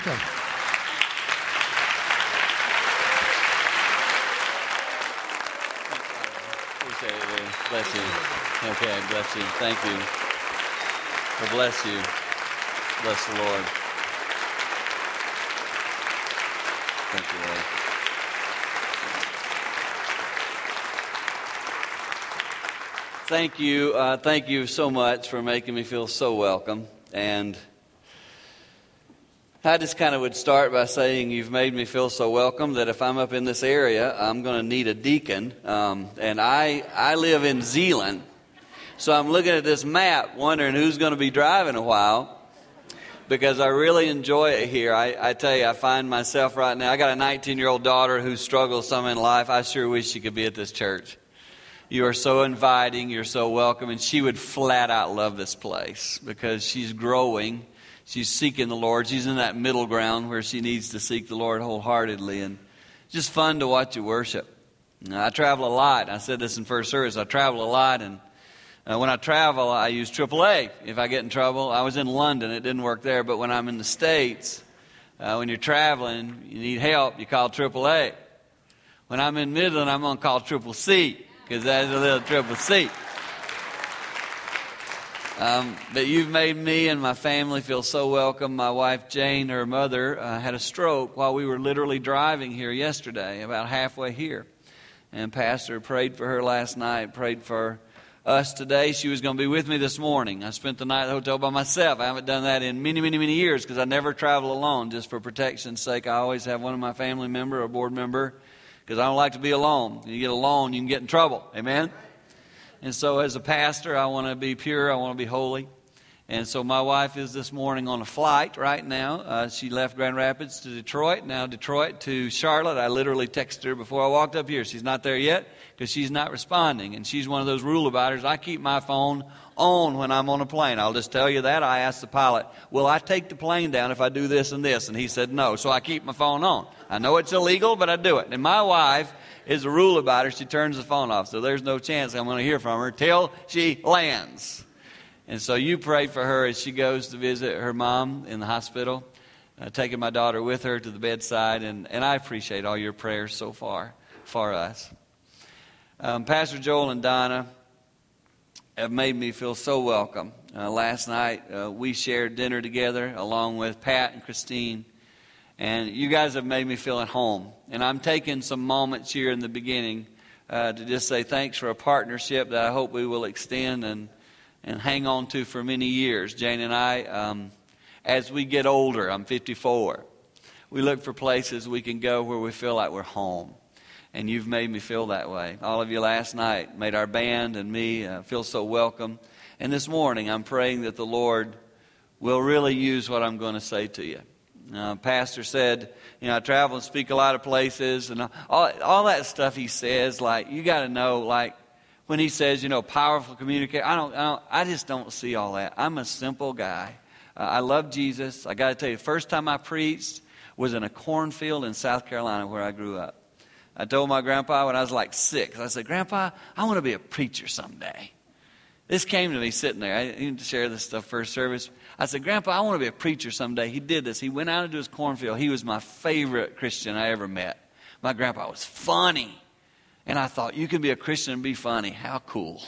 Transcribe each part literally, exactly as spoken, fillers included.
Okay. Appreciate it, Lord. Bless you. Okay, bless you. Thank you. Well, bless you. Bless the Lord. Thank you, Lord. Thank you. Uh, thank you so much for making me feel so welcome. And I just kind of would start by saying you've made me feel so welcome that if I'm up in this area, I'm going to need a deacon. Um, and I I live in Zeeland, so I'm looking at this map wondering who's going to be driving a while, because I really enjoy it here. I, I tell you, I find myself right now, I got a nineteen-year-old daughter who struggles some in life. I sure wish she could be at this church. You are so inviting, you're so welcome, and she would flat out love this place because she's growing. She's seeking the Lord. She's in that middle ground where she needs to seek the Lord wholeheartedly. And it's just fun to watch you worship. Now, I travel a lot. I said this in first service. I travel a lot. And uh, when I travel, I use triple A if I get in trouble. I was in London. It didn't work there. But when I'm in the States, uh, when you're traveling, you need help, you call triple A. When I'm in Midland, I'm going to call triple C because that's a little triple C. Um, but you've made me and my family feel so welcome. My wife, Jane, her mother, uh, had a stroke while we were literally driving here yesterday, about halfway here. And Pastor prayed for her last night, prayed for us today. She was going to be with me this morning. I spent the night at the hotel by myself. I haven't done that in many, many, many years because I never travel alone, just for protection's sake. I always have one of my family member or board member because I don't like to be alone. You get alone, you can get in trouble. Amen? And so as a pastor, I want to be pure. I want to be holy. And so my wife is this morning on a flight right now. Uh, she left Grand Rapids to Detroit, now Detroit to Charlotte. I literally texted her before I walked up here. She's not there yet because she's not responding. And she's one of those rule abiders. I keep my phone on when I'm on a plane. I'll just tell you that. I asked the pilot, will I take the plane down if I do this and this? And he said no. So I keep my phone on. I know it's illegal, but I do it. And my wife is a rule about her. She turns the phone off. So there's no chance I'm going to hear from her till she lands. And so you pray for her as she goes to visit her mom in the hospital, uh, taking my daughter with her to the bedside. And, and I appreciate all your prayers so far for us. Um, Pastor Joel and Donna have made me feel so welcome. Uh, last night uh, we shared dinner together along with Pat and Christine. And you guys have made me feel at home. And I'm taking some moments here in the beginning uh, to just say thanks for a partnership that I hope we will extend and, and hang on to for many years. Jane and I, um, as we get older, I'm fifty-four, we look for places we can go where we feel like we're home. And you've made me feel that way. All of you last night made our band and me uh, feel so welcome. And this morning I'm praying that the Lord will really use what I'm going to say to you. Uh, Pastor said, you know, I travel and speak a lot of places, and all, all that stuff he says, like, you got to know, like, when he says, you know, powerful communicator, I don't, I don't, I just don't see all that. I'm a simple guy. Uh, I love Jesus. I got to tell you, the first time I preached was in a cornfield in South Carolina where I grew up. I told my grandpa when I was like six, I said, Grandpa, I want to be a preacher someday. This came to me sitting there. I didn't share this stuff first service. I said, Grandpa, I want to be a preacher someday. He did this. He went out into his cornfield. He was my favorite Christian I ever met. My grandpa was funny. And I thought, you can be a Christian and be funny. How cool.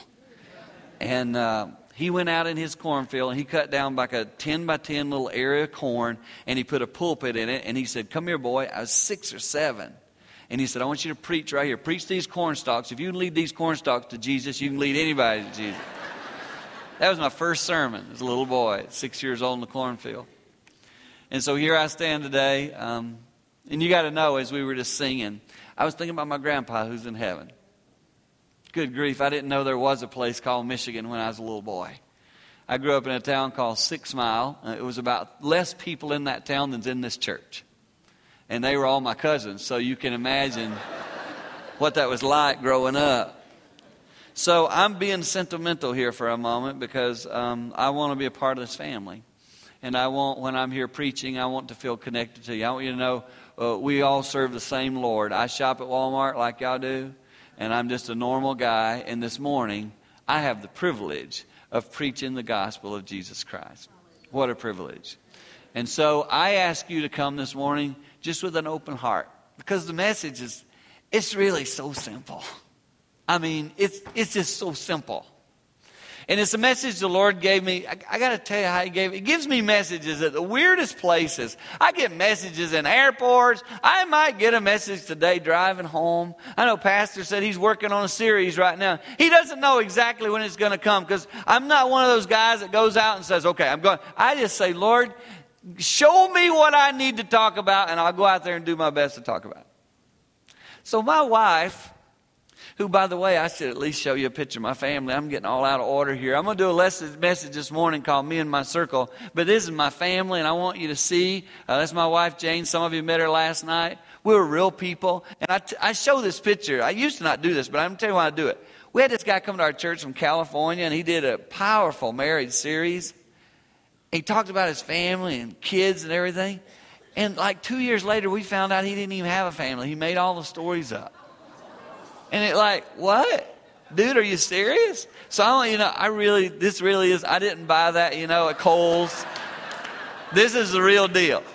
And uh, he went out in his cornfield and he cut down like a ten by ten little area of corn and he put a pulpit in it. And he said, come here, boy. I was six or seven. And he said, I want you to preach right here. Preach these corn stalks. If you can lead these corn stalks to Jesus, you can lead anybody to Jesus. That was my first sermon as a little boy, six years old in the cornfield. And so here I stand today. Um, and you got to know, as we were just singing, I was thinking about my grandpa who's in heaven. Good grief, I didn't know there was a place called Michigan when I was a little boy. I grew up in a town called Six Mile. Uh, it was about less people in that town than's in this church. And they were all my cousins, so you can imagine what that was like growing up. So I'm being sentimental here for a moment because um, I want to be a part of this family. And I want, when I'm here preaching, I want to feel connected to you. I want you to know uh, we all serve the same Lord. I shop at Walmart like y'all do, and I'm just a normal guy. And this morning, I have the privilege of preaching the gospel of Jesus Christ. What a privilege. And so I ask you to come this morning just with an open heart, because the message is, it's really so simple. I mean, it's it's just so simple. And it's a message the Lord gave me. I, I got to tell you how He gave it. He gives me messages at the weirdest places. I get messages in airports. I might get a message today driving home. I know Pastor said he's working on a series right now. He doesn't know exactly when it's going to come, because I'm not one of those guys that goes out and says, okay, I'm going. I just say, Lord, show me what I need to talk about, and I'll go out there and do my best to talk about it. So my wife, who, by the way, I should at least show you a picture of my family. I'm getting all out of order here. I'm going to do a lesson, message this morning called Me and My Circle. But this is my family, and I want you to see. Uh, that's my wife, Jane. Some of you met her last night. We were real people. And I, t- I show this picture. I used to not do this, but I'm going to tell you why I do it. We had this guy come to our church from California, and he did a powerful marriage series. He talked about his family and kids and everything. And like two years later, we found out he didn't even have a family. He made all the stories up. And it like, what? Dude, are you serious? So I want you to know, I really, this really is, I didn't buy that, you know, at Kohl's. This is the real deal.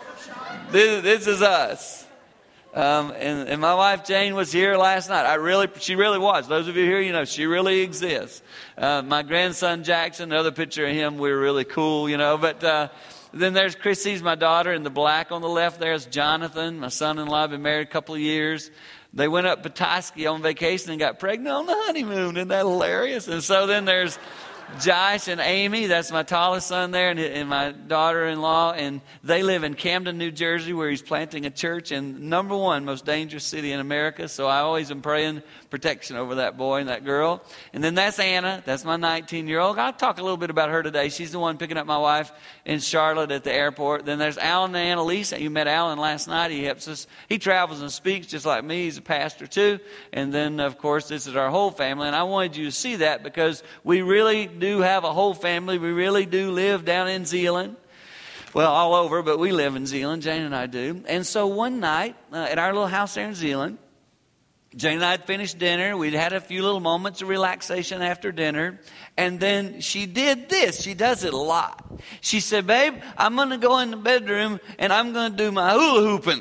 This, this is us. Um, and, and my wife, Jane, was here last night. I really, she really was. Those of you here, you know, she really exists. Uh, my grandson, Jackson, another picture of him, we were really cool, you know. But uh, then there's Chrissy's my daughter, in the black on the left. There's Jonathan, my son-in-law, been married a couple of years. They went up Petoskey on vacation and got pregnant on the honeymoon. Isn't that hilarious? And so then there's Josh and Amy. That's my tallest son there, and, and my daughter-in-law. And they live in Camden, New Jersey, where he's planting a church in number one most dangerous city in America. So I always am praying protection over that boy and that girl. And then that's Anna. That's my nineteen-year-old. I'll talk a little bit about her today. She's the one picking up my wife in Charlotte at the airport. Then there's Alan and Annalise. You met Alan last night. He helps us. He travels and speaks just like me. He's a pastor too. And then, of course, this is our whole family. And I wanted you to see that, because we really do have a whole family. We really do live down in Zeeland. Well, all over, but we live in Zeeland. Jane and I do. And so one night uh, at our little house there in Zeeland, Jane and I had finished dinner. We'd had a few little moments of relaxation after dinner. And then she did this. She does it a lot. She said, babe, I'm going to go in the bedroom and I'm going to do my hula hooping.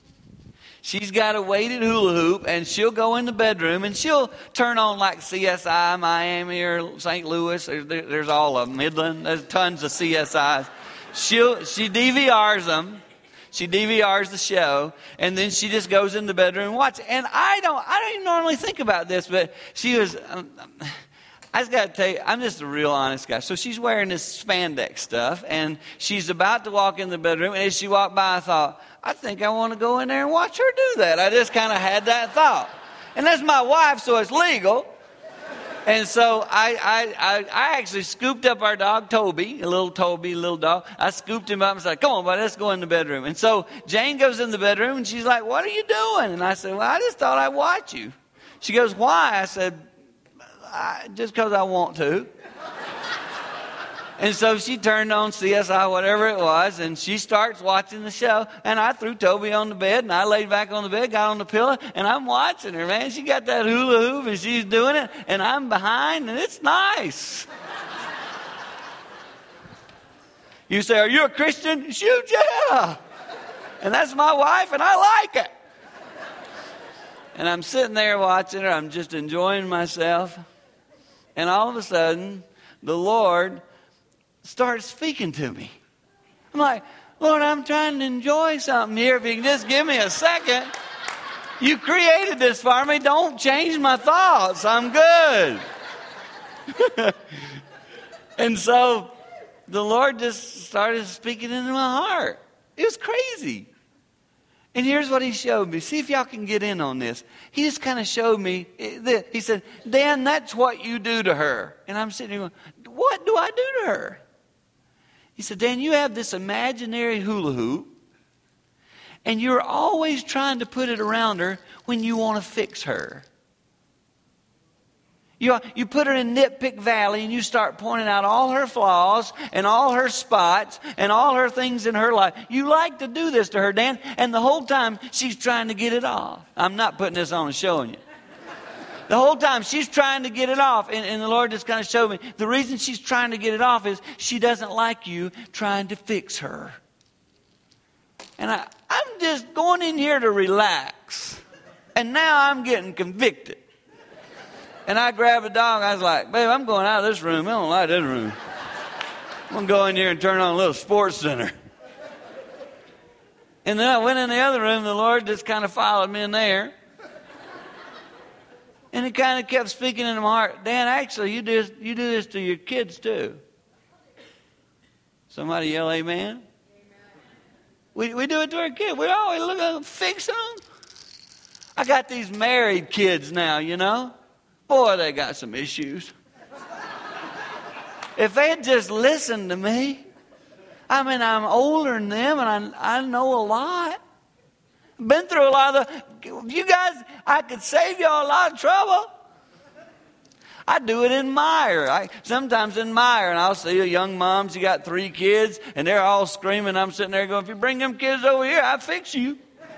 She's got a weighted hula hoop, and she'll go in the bedroom and she'll turn on like C S I, Miami or Saint Louis. There, there's all of them. Midland. There's tons of C S Is. She'll, she D V Rs them. She D V Rs the show, and then she just goes in the bedroom and watches. And I don't, I don't even normally think about this, but she was. Um, I just got to tell you, I'm just a real honest guy. So she's wearing this spandex stuff, and she's about to walk in the bedroom. And as she walked by, I thought, I think I want to go in there and watch her do that. I just kind of had that thought, and that's my wife, so it's legal. And so I, I, I, I actually scooped up our dog, Toby, a little Toby, little dog. I scooped him up and said, come on, buddy, let's go in the bedroom. And so Jane goes in the bedroom, and she's like, what are you doing? And I said, well, I just thought I'd watch you. She goes, why? I said, I, just because I want to. And so she turned on C S I, whatever it was, and she starts watching the show. And I threw Toby on the bed, and I laid back on the bed, got on the pillow, and I'm watching her, man. She got that hula hoop, and she's doing it, and I'm behind, and it's nice. You say, are you a Christian? Shoot, yeah. And that's my wife, and I like it. And I'm sitting there watching her. I'm just enjoying myself. And all of a sudden, the Lord starts speaking to me. I'm like, Lord, I'm trying to enjoy something here. If you can just give me a second. You created this for me. Don't change my thoughts. I'm good. And so the Lord just started speaking into my heart. It was crazy. And here's what he showed me. See if y'all can get in on this. He just kind of showed me. He said, Dan, that's what you do to her. And I'm sitting there going, what do I do to her? He said, Dan, you have this imaginary hula hoop, and you're always trying to put it around her when you want to fix her. You, you put her in Nitpick Valley, and you start pointing out all her flaws and all her spots and all her things in her life. You like to do this to her, Dan, and the whole time she's trying to get it off. I'm not putting this on and showing you. The whole time she's trying to get it off. And, and the Lord just kind of showed me the reason she's trying to get it off is she doesn't like you trying to fix her. And I, I'm just going in here to relax. And now I'm getting convicted. And I grabbed a dog. I was like, babe, I'm going out of this room. I don't like this room. I'm going to go in here and turn on a little sports center. And then I went in the other room. The Lord just kind of followed me in there. And He kind of kept speaking into my heart. Dan, actually, you do, this, you do this to your kids too. Somebody yell amen. Amen. We, we do it to our kids. We always look at them, fix them. I got these married kids now, you know. Boy, they got some issues. If they had just listened to me, I mean, I'm older than them, and I, I know a lot. Been through a lot of the, you guys, I could save y'all a lot of trouble. I do it in Meyer. I sometimes in Meyer, and I'll see a young moms, you got three kids, and they're all screaming. I'm sitting there going, if you bring them kids over here, I'll fix you.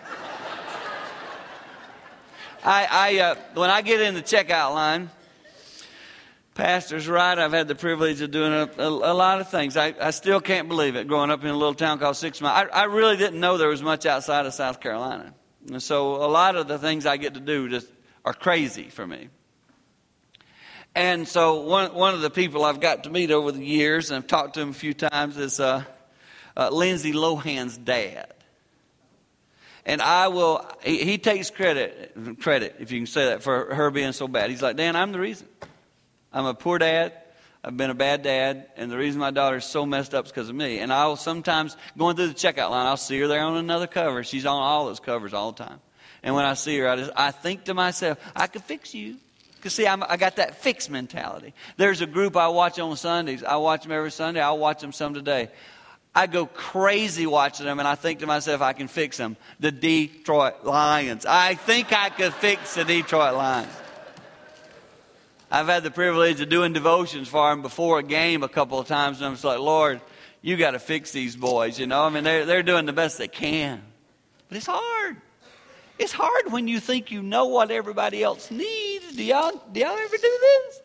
I, I uh, when I get in the checkout line, Pastor's right. I've had the privilege of doing a, a, a lot of things. I, I still can't believe it. Growing up in a little town called Six Mile, I, I really didn't know there was much outside of South Carolina, and so a lot of the things I get to do just are crazy for me. And so one one of the people I've got to meet over the years, and I've talked to him a few times, is uh, uh, Lindsay Lohan's dad. And I will, he, he takes credit, credit, if you can say that, for her being so bad. He's like, Dan, I'm the reason. I'm a poor dad. I've been a bad dad. And the reason my daughter's so messed up is because of me. And I'll sometimes, going through the checkout line, I'll see her there on another cover. She's on all those covers all the time. And when I see her, I just, I think to myself, I could fix you. Because, see, I'm, I got that fix mentality. There's a group I watch on Sundays. I watch them every Sunday. I'll watch them some today. I go crazy watching them, and I think to myself, I can fix them. The Detroit Lions. I think I could fix the Detroit Lions. I've had the privilege of doing devotions for them before a game a couple of times, and I'm just like, Lord, you got to fix these boys, you know. I mean, they're, they're doing the best they can. But it's hard. It's hard when you think you know what everybody else needs. Do y'all, do y'all ever do this?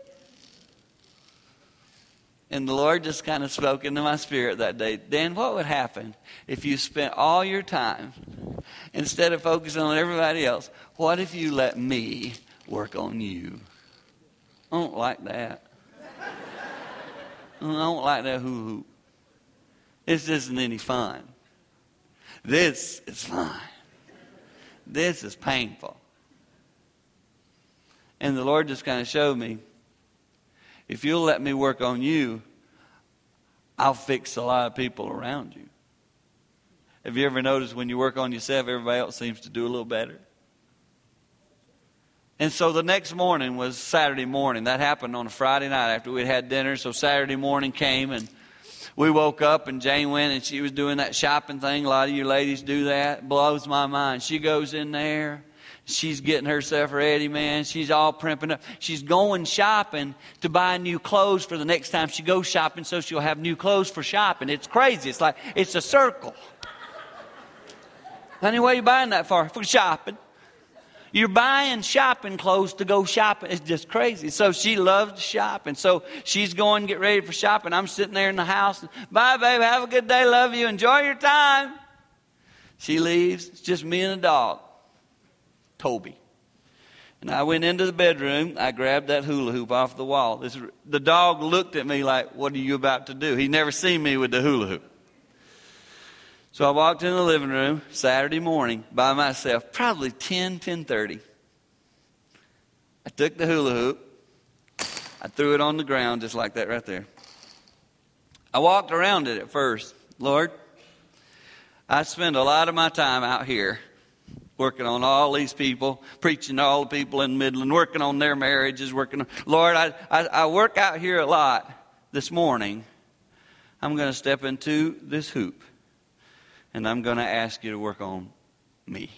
And the Lord just kind of spoke into my spirit that day. Dan, what would happen if you spent all your time, instead of focusing on everybody else, what if you let me work on you? I don't like that. I don't like that hoo hoo. This isn't any fun. This is fun. This is painful. And the Lord just kind of showed me, if you'll let me work on you, I'll fix a lot of people around you. Have you ever noticed when you work on yourself, everybody else seems to do a little better? And so the next morning was Saturday morning. That happened on a Friday night after we'd had dinner. So Saturday morning came, and we woke up, and Jane went, and she was doing that shopping thing. A lot of you ladies do that. It blows my mind. She goes in there. She's getting herself ready, man. She's all primping up. She's going shopping to buy new clothes for the next time she goes shopping, so she'll have new clothes for shopping. It's crazy. It's like, it's a circle. Honey, what are you buying that for? For shopping. You're buying shopping clothes to go shopping. It's just crazy. So she loves to shop. And so she's going to get ready for shopping. I'm sitting there in the house. Bye, baby. Have a good day. Love you. Enjoy your time. She leaves. It's just me and the dog, Toby. And I went into the bedroom. I grabbed that hula hoop off the wall. This, the dog looked at me like, what are you about to do? He'd never seen me with the hula hoop. So I walked in the living room Saturday morning by myself, probably ten, ten thirty. I took the hula hoop. I threw it on the ground just like that right there. I walked around it at first. Lord, I spend a lot of my time out here working on all these people, preaching to all the people in Midland, working on their marriages, working on... Lord, I, I, I work out here a lot. This morning, I'm going to step into this hoop. And I'm going to ask you to work on me.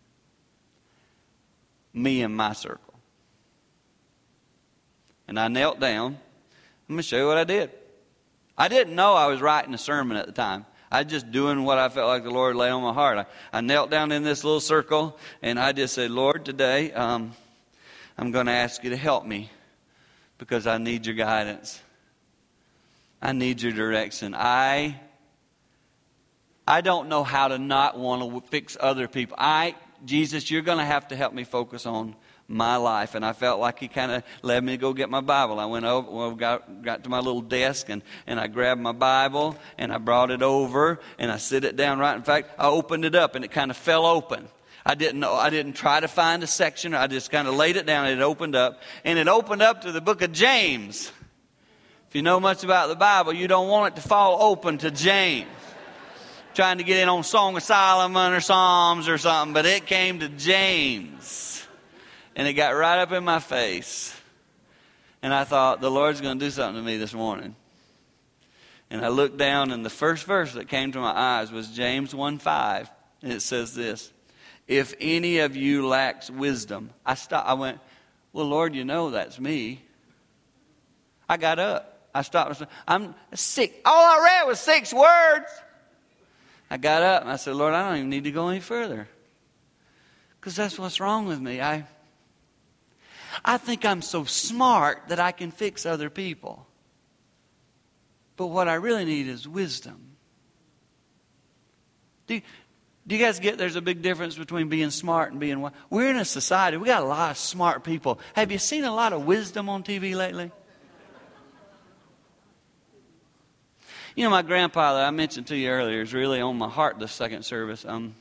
Me and my circle. And I knelt down. I'm going to show you what I did. I didn't know I was writing a sermon at the time. I was just doing what I felt like the Lord laid on my heart. I, I knelt down in this little circle, and I just said, Lord, today um, I'm going to ask you to help me because I need your guidance. I need your direction. I... I don't know how to not want to fix other people. I, Jesus, you're going to have to help me focus on my life. And I felt like he kind of led me to go get my Bible. I went over, well, got, got to my little desk, and, and I grabbed my Bible, and I brought it over, and I sit it down right. In fact, I opened it up, and it kind of fell open. I didn't know. I didn't try to find a section. I just kind of laid it down, and it opened up. And it opened up to the book of James. If you know much about the Bible, you don't want it to fall open to James. Trying to get in on Song of Solomon or Psalms or something, but it came to James. And it got right up in my face. And I thought, the Lord's going to do something to me this morning. And I looked down, and the first verse that came to my eyes was James one five. And it says this: if any of you lacks wisdom. I stopped. I went, well, Lord, you know that's me. I got up. I stopped. I'm sick. All I read was six words. I got up and I said, Lord, I don't even need to go any further. Because that's what's wrong with me. I, I think I'm so smart that I can fix other people. But what I really need is wisdom. Do you, do you guys get there's a big difference between being smart and being wise? We're in a society, we got a lot of smart people. Have you seen a lot of wisdom on T V lately? You know, my grandpa that I mentioned to you earlier is really on my heart this second service. Um,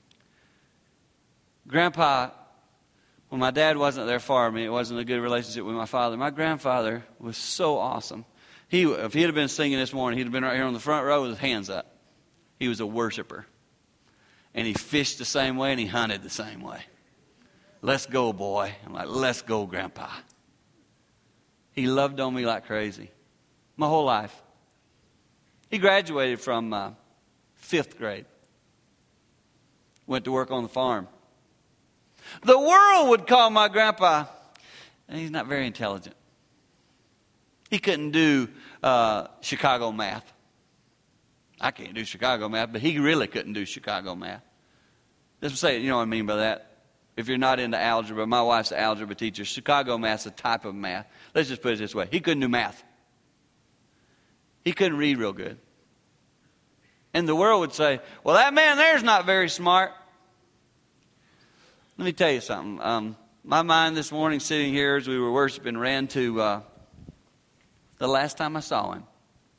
grandpa, when my dad wasn't there for me, it wasn't a good relationship with my father. My grandfather was so awesome. He, if he had been singing this morning, he'd have been right here on the front row with his hands up. He was a worshiper. And he fished the same way and he hunted the same way. Let's go, boy. I'm like, let's go, Grandpa. He loved on me like crazy. My whole life. He graduated from uh, fifth grade. Went to work on the farm. The world would call my grandpa, and he's not very intelligent. He couldn't do uh, Chicago math. I can't do Chicago math, but he really couldn't do Chicago math. Let's say, you know what I mean by that? If you're not into algebra, my wife's an algebra teacher. Chicago math's a type of math. Let's just put it this way. He couldn't do math. He couldn't read real good. And the world would say, well, that man there's not very smart. Let me tell you something. Um, my mind this morning sitting here as we were worshiping ran to uh, the last time I saw him.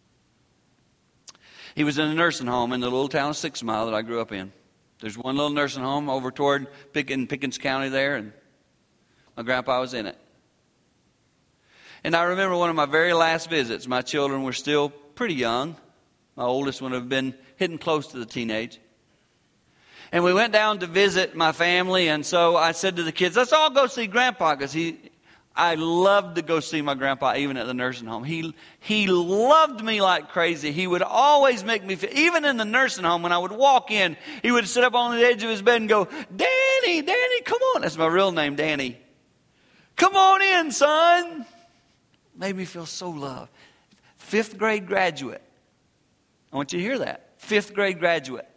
He was in a nursing home in the little town of Six Mile that I grew up in. There's one little nursing home over toward Pickens, Pickens County there, and my grandpa was in it. And I remember one of my very last visits. My children were still pretty young. My oldest one would have been hitting close to the teenage. And we went down to visit my family, and so I said to the kids, let's all go see Grandpa, because he, I loved to go see my grandpa even at the nursing home. He, he loved me like crazy. He would always make me feel, even in the nursing home, when I would walk in, he would sit up on the edge of his bed and go, Danny, Danny, come on. That's my real name, Danny. Come on in, son. Made me feel so loved. Fifth grade graduate. I want you to hear that. Fifth grade graduate.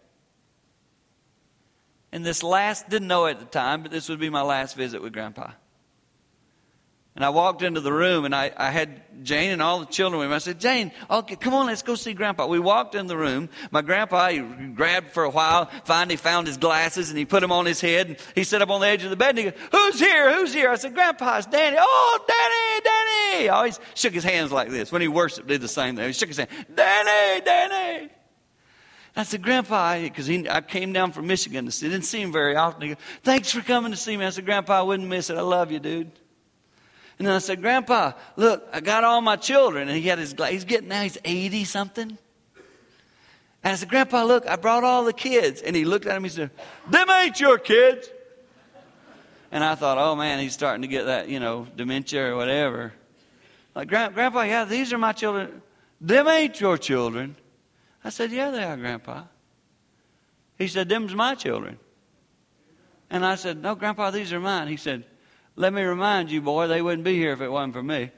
And this last, didn't know it at the time, but this would be my last visit with Grandpa. And I walked into the room, and I, I had Jane and all the children with me. I said, Jane, okay, come on, let's go see Grandpa. We walked in the room. My grandpa, he grabbed for a while, finally found his glasses, and he put them on his head. And he sat up on the edge of the bed, and he goes, who's here? Who's here? I said, Grandpa, it's Danny. Oh, Danny, Danny. He always shook his hands like this. When he worshiped, did the same thing. He shook his hand. Danny, Danny. I said, Grandpa, because I came down from Michigan to see. Didn't see him very often. He goes, thanks for coming to see me. I said, Grandpa, I wouldn't miss it. I love you, dude. And then I said, Grandpa, look, I got all my children. And he had his, he's getting now, he's eighty something. And I said, Grandpa, look, I brought all the kids. And he looked at him, he said, them ain't your kids. And I thought, oh man, he's starting to get that, you know, dementia or whatever. Like, Grandpa, yeah, these are my children. Them ain't your children. I said, yeah, they are, Grandpa. He said, them's my children. And I said, no, Grandpa, these are mine. He said, let me remind you, boy, they wouldn't be here if it wasn't for me.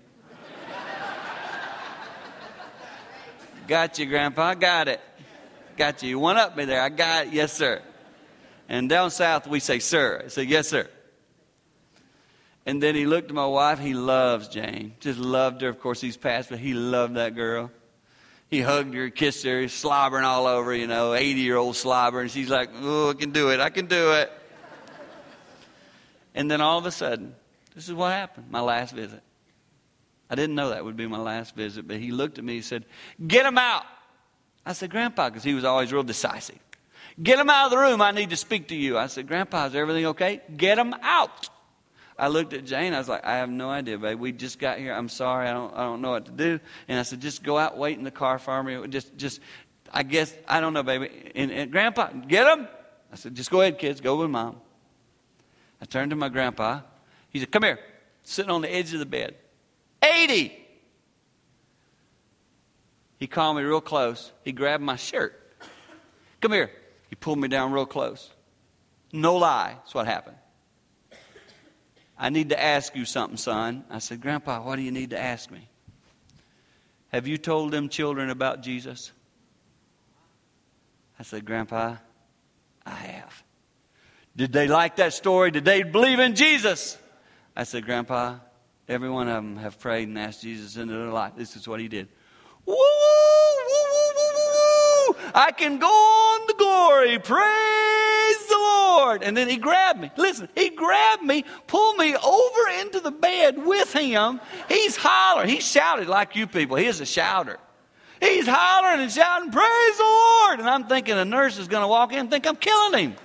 Got you, Grandpa. Got it. Got you. You one up me there. I got it. Yes, sir. And down south, we say, sir. I said, yes, sir. And then he looked at my wife. He loves Jane. Just loved her. Of course, he's passed, but he loved that girl. he hugged her, kissed her, slobbering all over, you know, eighty-year-old slobber. And she's like, oh, I can do it. I can do it. And then all of a sudden, this is what happened, my last visit. I didn't know that would be my last visit, but he looked at me and said, get him out. I said, Grandpa, because he was always real decisive. Get him out of the room. I need to speak to you. I said, Grandpa, is everything okay? Get him out. I looked at Jane. I was like, I have no idea, babe. We just got here. I'm sorry. I don't I don't know what to do. And I said, just go out, wait in the car for me. Just, just, I guess, I don't know, baby. And, and Grandpa, get him. I said, just go ahead, kids. Go with Mom. I turned to my grandpa. He said, come here. Sitting on the edge of the bed. eighty. He called me real close. He grabbed my shirt. Come here. He pulled me down real close. No lie. That's what happened. I need to ask you something, son. I said, Grandpa, what do you need to ask me? Have you told them children about Jesus? I said, Grandpa, I have. Did they like that story? Did they believe in Jesus? I said, Grandpa, every one of them have prayed and asked Jesus into their life. This is what he did. Woo, woo, woo, woo, woo. I can go on to glory. Praise the Lord. And then he grabbed me. Listen, he grabbed me, pulled me over into the bed with him. He's hollering. He shouted like you people. He is a shouter. He's hollering and shouting, praise the Lord. And I'm thinking a nurse is going to walk in and think I'm killing him.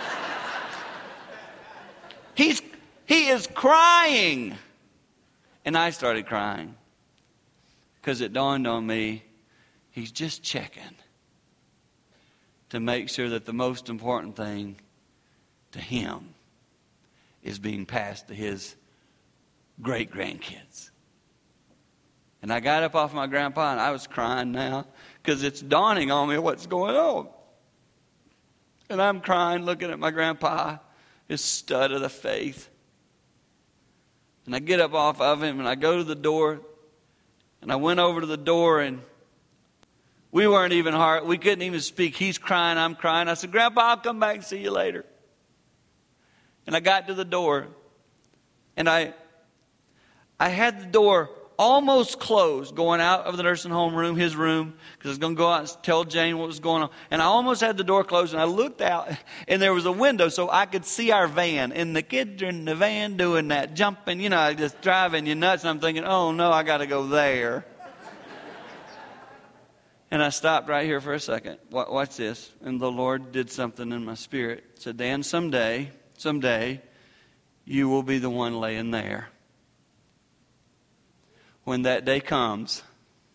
He's, he is crying. And I started crying. Because it dawned on me, he's just checking to make sure that the most important thing to him is being passed to his great-grandkids. And I got up off my grandpa and I was crying now because it's dawning on me what's going on. And I'm crying looking at my grandpa, his stud of the faith. And I get up off of him and I go to the door. And I went over to the door and we weren't even hard. We couldn't even speak. He's crying, I'm crying. I said, Grandpa, I'll come back and see you later. And I got to the door. And I, I had the door almost closed going out of the nursing home room, his room, because I was going to go out and tell Jane what was going on. And I almost had the door closed, and I looked out, and there was a window so I could see our van. And the kids are in the van doing that, jumping, you know, just driving you nuts. And I'm thinking, oh, no, I got to go there. And I stopped right here for a second. Watch this. And the Lord did something in my spirit. Said, Dan, someday, someday, you will be the one laying there. When that day comes,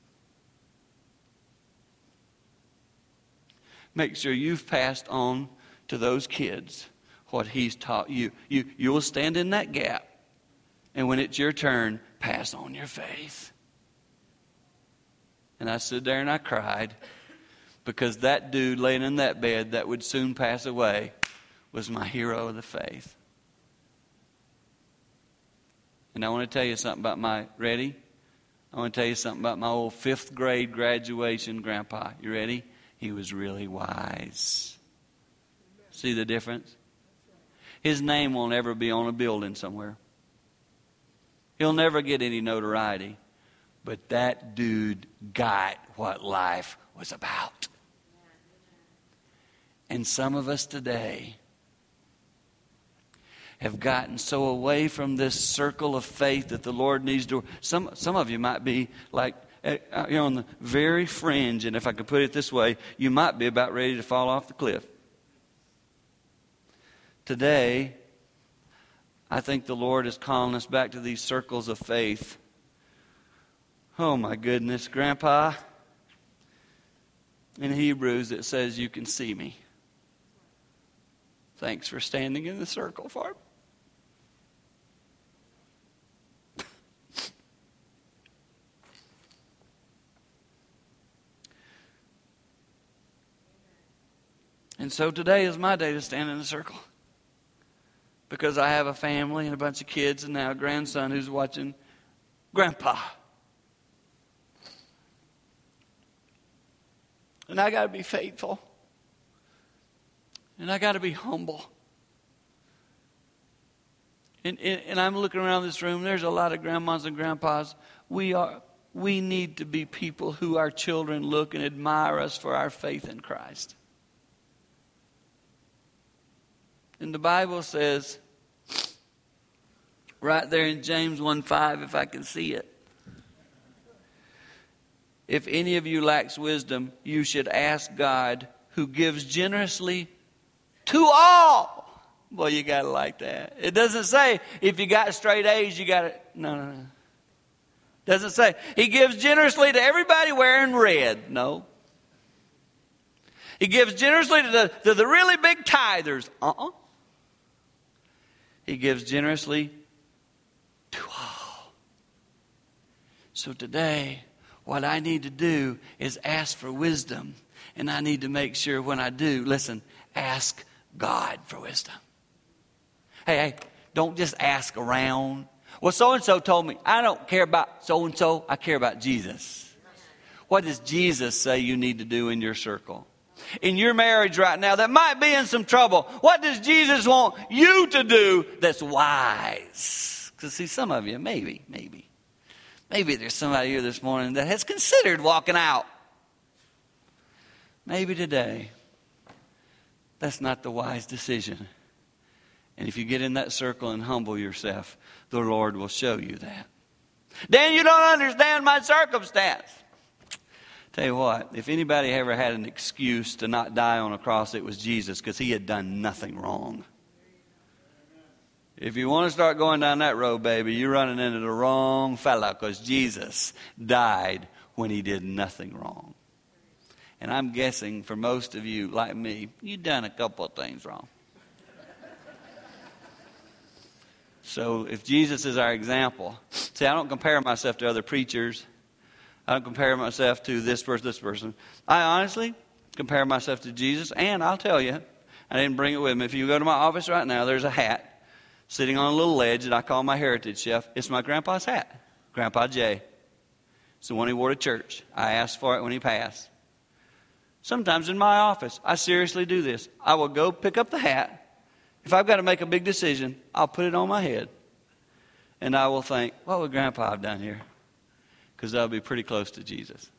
make sure you've passed on to those kids what he's taught you. You, you will stand in that gap. And when it's your turn, pass on your faith. And I stood there and I cried because that dude laying in that bed that would soon pass away was my hero of the faith. And I want to tell you something about my, ready? I want to tell you something about my old fifth grade graduation grandpa. You ready? He was really wise. See the difference? His name won't ever be on a building somewhere. He'll never get any notoriety. But that dude got what life was about. And some of us today have gotten so away from this circle of faith that the Lord needs to. Some some of you might be like you're on the very fringe, and if I could put it this way, you might be about ready to fall off the cliff. Today, I think the Lord is calling us back to these circles of faith. Oh my goodness, Grandpa. In Hebrews it says you can see me. Thanks for standing in the circle for me. And so today is my day to stand in the circle. Because I have a family and a bunch of kids and now a grandson who's watching Grandpa. And I got to be faithful. And I got to be humble. And, and, and I'm looking around this room. There's a lot of grandmas and grandpas. We are we need to be people who our children look and admire us for our faith in Christ. And the Bible says, right there in James one five, if I can see it, if any of you lacks wisdom, you should ask God, who gives generously to all. Well, you got to like that. It doesn't say if you got straight A's, you got to. No, no, no. Doesn't say. He gives generously to everybody wearing red. No. He gives generously to the, to the really big tithers. Uh-uh. He gives generously to all. So today, what I need to do is ask for wisdom. And I need to make sure when I do, listen, ask God for wisdom. Hey, hey, don't just ask around. Well, so-and-so told me, I don't care about so-and-so, I care about Jesus. What does Jesus say you need to do in your circle? In your marriage right now that might be in some trouble, what does Jesus want you to do that's wise? Because see, some of you, maybe, maybe, maybe there's somebody here this morning that has considered walking out. Maybe today, that's not the wise decision. And if you get in that circle and humble yourself, the Lord will show you that. Dan, you don't understand my circumstance. Tell you what, if anybody ever had an excuse to not die on a cross, it was Jesus, because he had done nothing wrong. If you want to start going down that road, baby, you're running into the wrong fella, because Jesus died when he did nothing wrong. And I'm guessing for most of you, like me, you've done a couple of things wrong. So if Jesus is our example, see, I don't compare myself to other preachers. I don't compare myself to this person, this person. I honestly compare myself to Jesus, and I'll tell you, I didn't bring it with me. If you go to my office right now, there's a hat sitting on a little ledge that I call my heritage chef. It's my grandpa's hat, Grandpa Jay. It's the one he wore to church. I asked for it when he passed. Sometimes in my office, I seriously do this. I will go pick up the hat. If I've got to make a big decision, I'll put it on my head. And I will think, what would Grandpa have done here? Because I'll be pretty close to Jesus.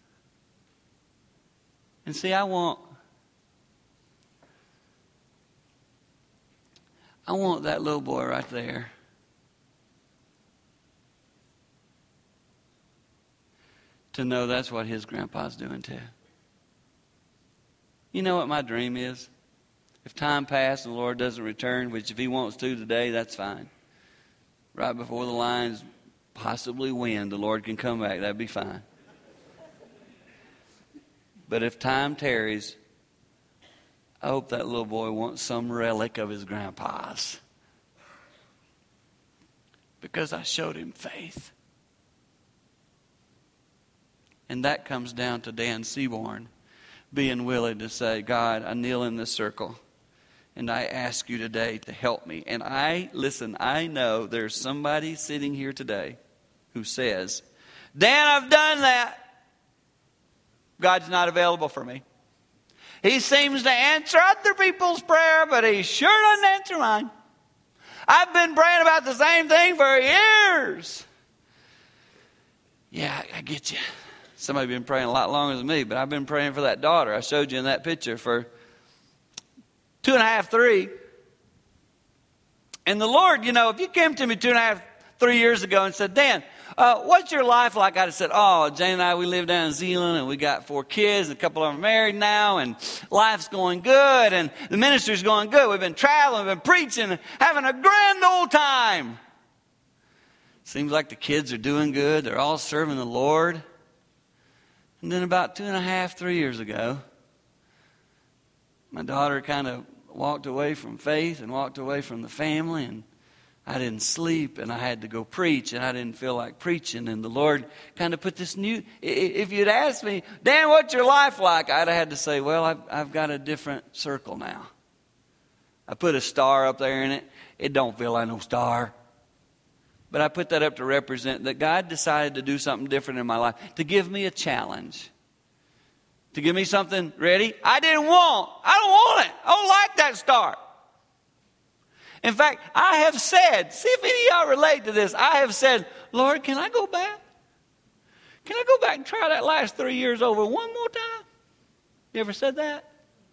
And see, I want, I want that little boy right there to know that's what his grandpa's doing too. You know what my dream is? If time passes and the Lord doesn't return, which if he wants to today, that's fine. Right before the Lions possibly win, the Lord can come back. That'd be fine. But if time tarries, I hope that little boy wants some relic of his grandpa's. Because I showed him faith. And that comes down to Dan Seaborn being willing to say, God, I kneel in this circle. And I ask you today to help me. And I, listen, I know there's somebody sitting here today who says, Dan, I've done that. God's not available for me. He seems to answer other people's prayer, but he sure doesn't answer mine. I've been praying about the same thing for years. Yeah, I get you. Somebody's been praying a lot longer than me, but I've been praying for that daughter I showed you in that picture for two and a half, three. And the Lord, you know, if you came to me two and a half, three years ago and said, Dan, uh, what's your life like? I'd have said, oh, Jane and I, we live down in Zealand and we got four kids and a couple of them are married now and life's going good and the ministry's going good. We've been traveling, we've been preaching, having a grand old time. Seems like the kids are doing good. They're all serving the Lord. And then about two and a half, three years ago, my daughter kind of walked away from faith and walked away from the family, and I didn't sleep, and I had to go preach, and I didn't feel like preaching, and the Lord kind of put this new, if you'd asked me, Dan, what's your life like? I'd have had to say, well, I've, I've got a different circle now. I put a star up there in it. It don't feel like no star. But I put that up to represent that God decided to do something different in my life, to give me a challenge. To give me something, ready? I didn't want. I don't want it. I don't like that star. In fact, I have said, see if any of y'all relate to this. I have said, Lord, can I go back? can I go back and try that last three years over one more time? You ever said that?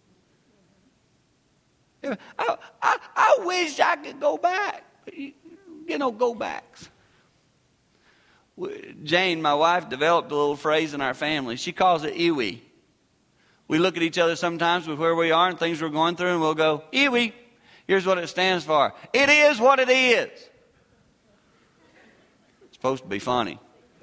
I, I, I wish I could go back. You know, go backs. Jane, my wife, developed a little phrase in our family. She calls it iwi. We look at each other sometimes with where we are and things we're going through, and we'll go, iwi. Here's what it stands for. It is what it is. It's supposed to be funny.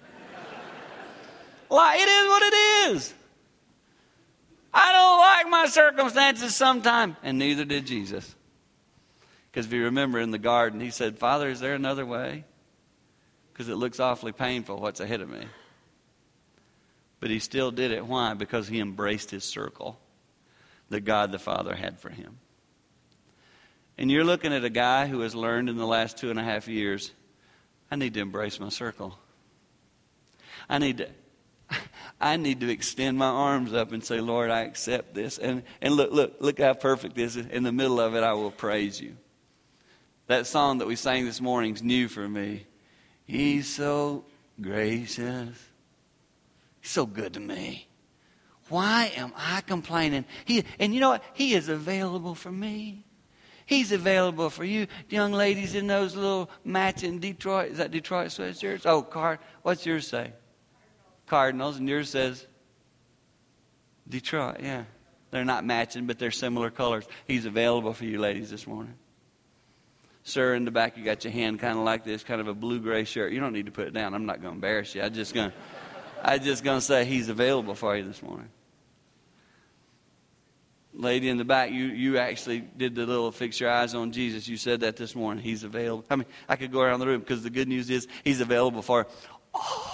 Like, it is what it is. I don't like my circumstances sometimes. And neither did Jesus. Because if you remember in the garden, he said, Father, is there another way? Because it looks awfully painful what's ahead of me. But he still did it. Why? Because he embraced his circle that God the Father had for him. And you're looking at a guy who has learned in the last two and a half years, I need to embrace my circle. I need to... I need to extend my arms up and say, Lord, I accept this. And, and look, look, look how perfect this is. In the middle of it, I will praise you. That song that we sang this morning is new for me. He's so gracious. He's so good to me. Why am I complaining? He, and you know what? He is available for me. He's available for you. Young ladies in those little matching Detroit. Is that Detroit sweatshirts? Oh, Card. What's yours say? Cardinals, and yours says Detroit. Yeah, they're not matching, but they're similar colors. He's available for you, ladies, this morning. Sir, in the back, you got your hand kind of like this, kind of a blue-gray shirt. You don't need to put it down. I'm not going to embarrass you. I'm just going, I'm just going to say he's available for you this morning. Lady in the back, you you actually did the little fix your eyes on Jesus. You said that this morning. He's available. I mean, I could go around the room because the good news is he's available for. Oh.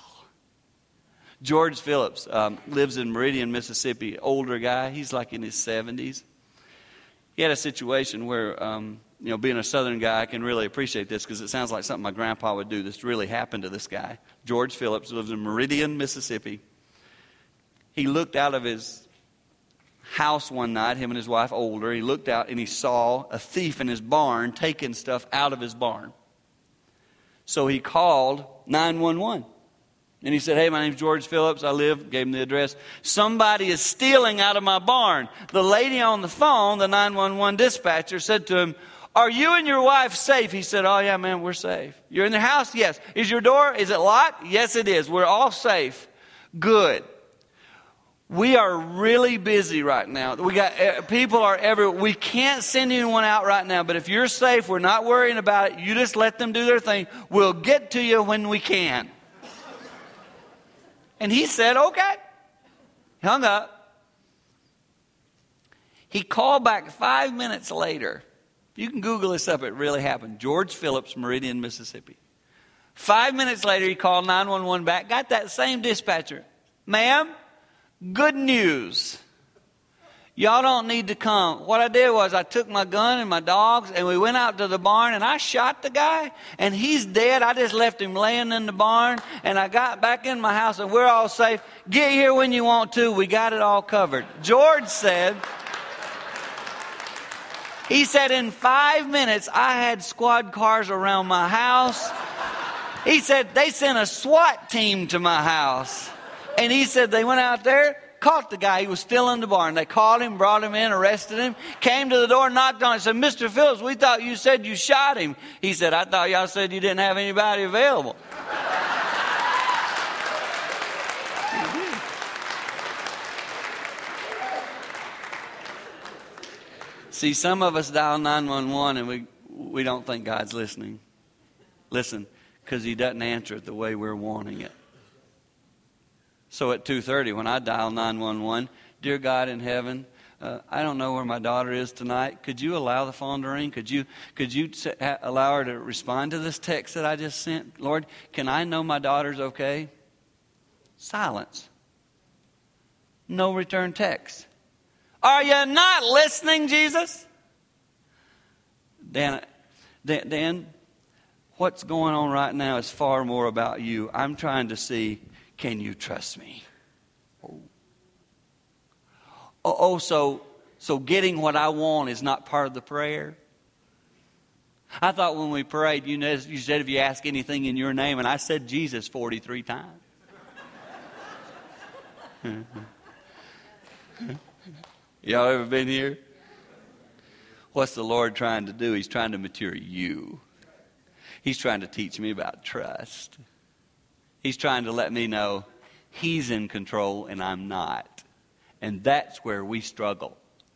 George Phillips um, lives in Meridian, Mississippi. Older guy. He's like in his seventies. He had a situation where, um, you know, being a Southern guy, I can really appreciate this because it sounds like something my grandpa would do. This really happened to this guy. George Phillips lives in Meridian, Mississippi. He looked out of his house one night, him and his wife, older. He looked out and he saw a thief in his barn taking stuff out of his barn. So he called nine one one. And he said, hey, my name's George Phillips. I live, gave him the address. Somebody is stealing out of my barn. The lady on the phone, the nine one one dispatcher, said to him, are you and your wife safe? He said, oh, yeah, man, we're safe. You're in the house? Yes. Is your door, is it locked? Yes, it is. We're all safe. Good. We are really busy right now. We got uh, people are everywhere. We can't send anyone out right now. But if you're safe, we're not worrying about it. You just let them do their thing. We'll get to you when we can. And he said, okay. Hung up. He called back five minutes later. You can Google this up. It really happened. George Phillips, Meridian, Mississippi. Five minutes later, he called nine one one back. Got that same dispatcher. Ma'am, good news. Y'all don't need to come. What I did was I took my gun and my dogs and we went out to the barn and I shot the guy and he's dead. I just left him laying in the barn and I got back in my house and we're all safe. Get here when you want to. We got it all covered. George said, he said in five minutes I had squad cars around my house. He said they sent a SWAT team to my house. And he said they went out there, caught the guy. He was still in the barn. They caught him, brought him in, arrested him, came to the door, knocked on it, said, Mister Phillips, we thought you said you shot him. He said, I thought y'all said you didn't have anybody available. See, some of us dial nine one one and we, we don't think God's listening. Listen, because he doesn't answer it the way we're wanting it. So at two thirty, when I dial nine one one, dear God in heaven, uh, I don't know where my daughter is tonight. Could you allow the phone to ring? Could you could you t- ha- allow her to respond to this text that I just sent? Lord, can I know my daughter's okay? Silence. No return text. Are you not listening, Jesus? Dan, Dan, Dan, what's going on right now is far more about you. I'm trying to see, can you trust me? Oh, oh so, so getting what I want is not part of the prayer? I thought when we prayed, you know, you said if you ask anything in your name, and I said Jesus forty-three times. Y'all ever been here? What's the Lord trying to do? He's trying to mature you. He's trying to teach me about trust. He's trying to let me know He's in control and I'm not. And that's where we struggle.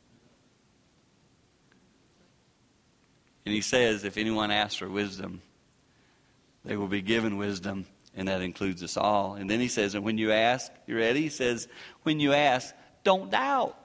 And He says, if anyone asks for wisdom, they will be given wisdom, and that includes us all. And then He says, and when you ask, you ready? He says, when you ask, don't doubt.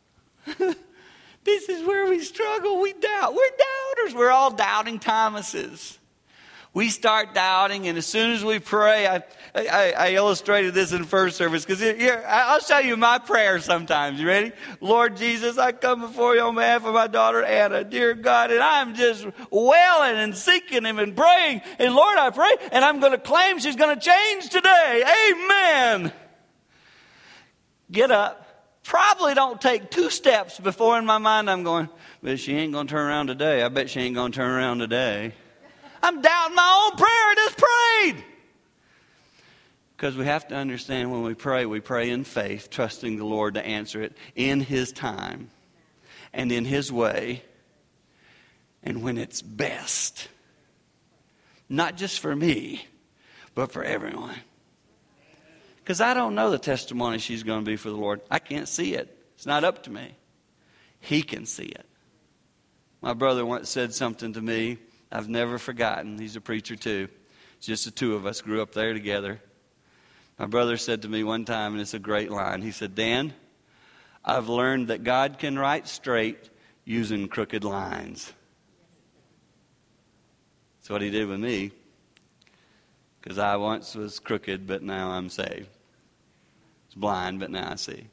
This is where we struggle. We doubt. We're doubters. We're all doubting Thomases. We start doubting, and as soon as we pray, I, I, I illustrated this in first service, because here, I'll show you my prayer sometimes. You ready? Lord Jesus, I come before you on behalf of my daughter Anna, dear God, and I'm just wailing and seeking Him and praying. And Lord, I pray, and I'm going to claim she's going to change today. Amen. Get up. Probably don't take two steps before in my mind I'm going, but she ain't going to turn around today. I bet she ain't going to turn around today. I'm doubting my own prayer. I just prayed. Because we have to understand when we pray, we pray in faith, trusting the Lord to answer it in His time and in His way and when it's best. Not just for me, but for everyone. Because I don't know the testimony she's going to be for the Lord. I can't see it. It's not up to me. He can see it. My brother once said something to me I've never forgotten. He's a preacher too. Just the two of us grew up there together. My brother said to me one time, and it's a great line. He said, Dan, I've learned that God can write straight using crooked lines. That's what He did with me. Because I once was crooked, but now I'm saved. I was blind, but now I see.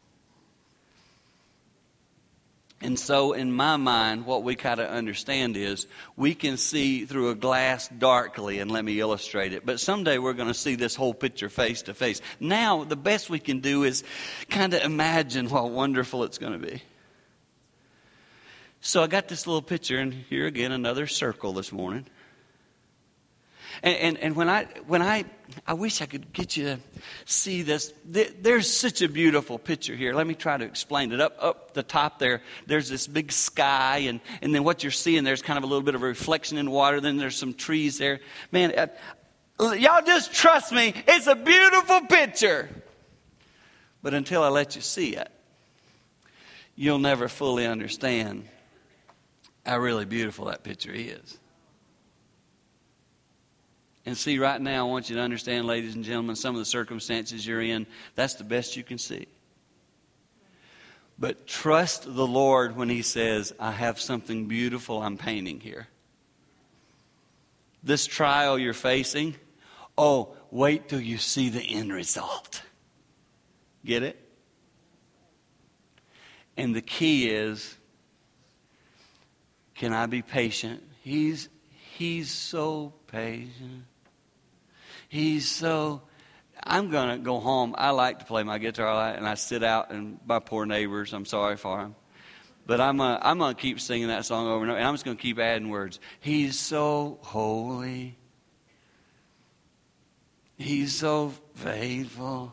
And so in my mind, what we kind of understand is we can see through a glass darkly, and let me illustrate it. But someday we're going to see this whole picture face to face. Now, the best we can do is kind of imagine how wonderful it's going to be. So I got this little picture, and here again, another circle this morning. And, and, and when I, when I, I wish I could get you to see this. There's such a beautiful picture here. Let me try to explain it. Up, up the top there, there's this big sky, and, and then what you're seeing there's kind of a little bit of a reflection in water. Then there's some trees there. Man, uh, y'all just trust me. It's a beautiful picture. But until I let you see it, you'll never fully understand how really beautiful that picture is. And see, right now, I want you to understand, ladies and gentlemen, some of the circumstances you're in, that's the best you can see. But trust the Lord when He says, I have something beautiful I'm painting here. This trial you're facing, oh, wait till you see the end result. Get it? And the key is, can I be patient? He's, he's so patient. He's so, I'm going to go home. I like to play my guitar a lot, and I sit out, and my poor neighbors, I'm sorry for them. But I'm uh, I'm going to keep singing that song over and over, and I'm just going to keep adding words. He's so holy. He's so faithful.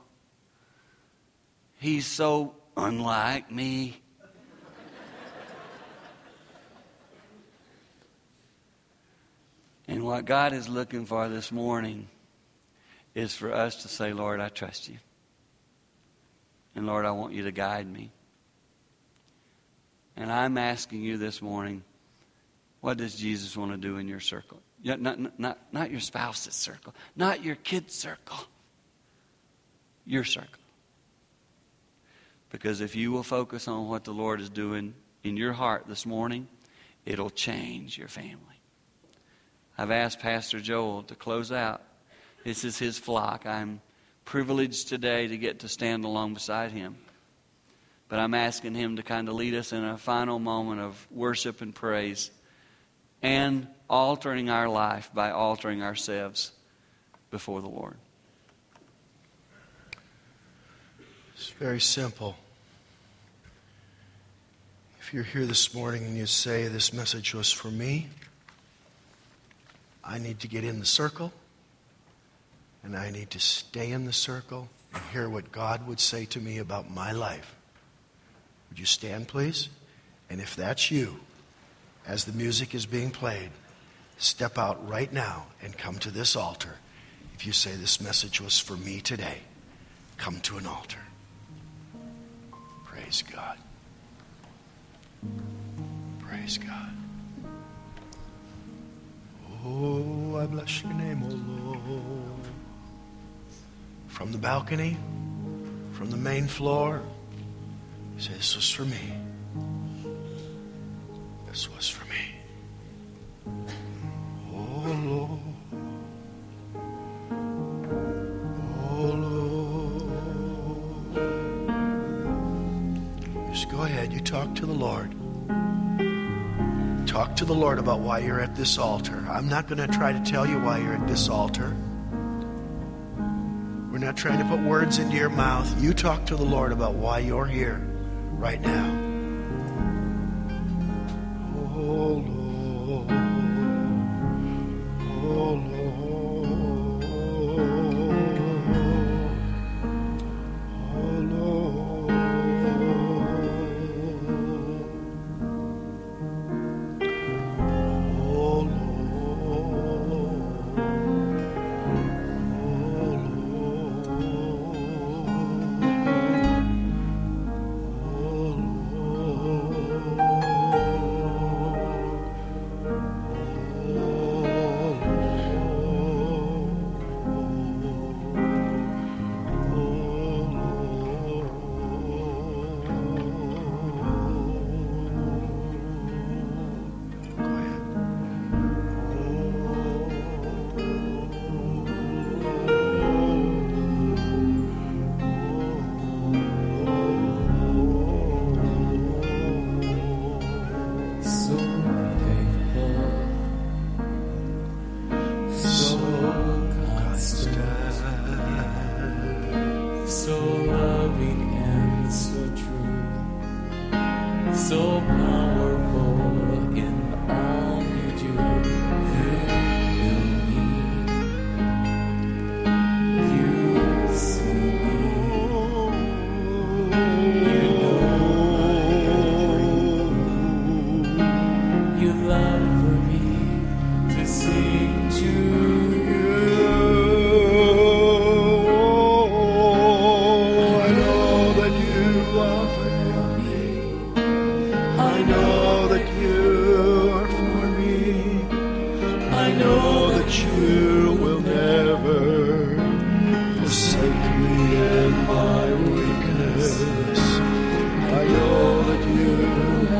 He's so unlike me. And what God is looking for this morning is for us to say, Lord, I trust you. And Lord, I want you to guide me. And I'm asking you this morning, what does Jesus want to do in your circle? Not, not, not, not your spouse's circle. Not your kid's circle. Your circle. Because if you will focus on what the Lord is doing in your heart this morning, it'll change your family. I've asked Pastor Joel to close out. This is his flock. I'm privileged today to get to stand along beside him. But I'm asking him to kind of lead us in a final moment of worship and praise and altering our life by altering ourselves before the Lord. It's very simple. If you're here this morning and you say, this message was for me, I need to get in the circle, and I need to stay in the circle, and hear what God would say to me about my life. Would you stand, please? And if that's you, as the music is being played, step out right now and come to this altar. If you say this message was for me today, come to an altar. Praise God. Praise God. Oh, I bless your name, oh Lord. From the balcony, from the main floor, say, this was for me. This was for me. Oh, Lord. Oh, Lord. Just go ahead. You talk to the Lord. Talk to the Lord about why you're at this altar. I'm not going to try to tell you why you're at this altar. We're not trying to put words into your mouth. You talk to the Lord about why you're here right now. Oh, Lord. Oh, Lord. Oh, Lord.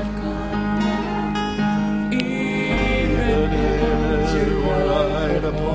Upon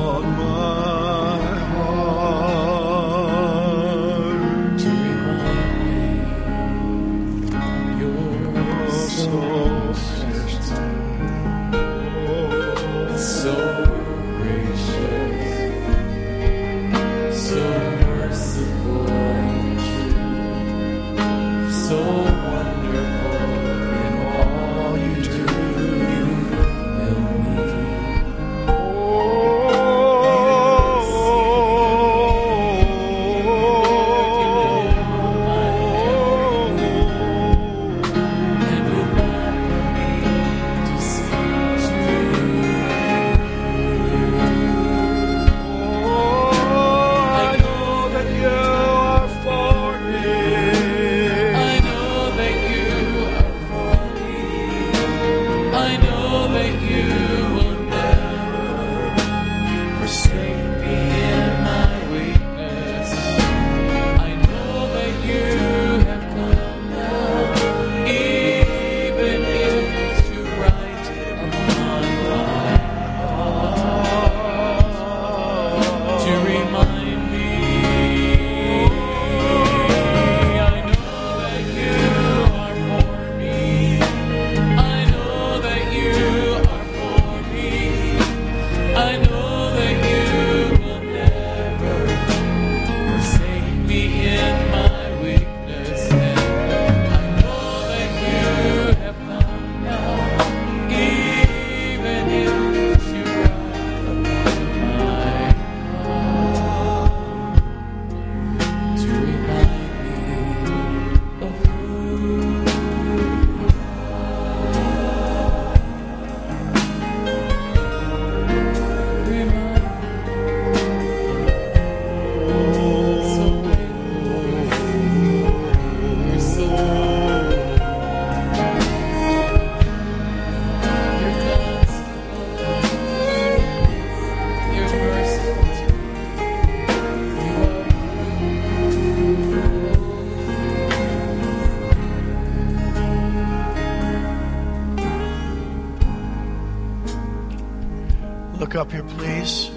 Look up here, please.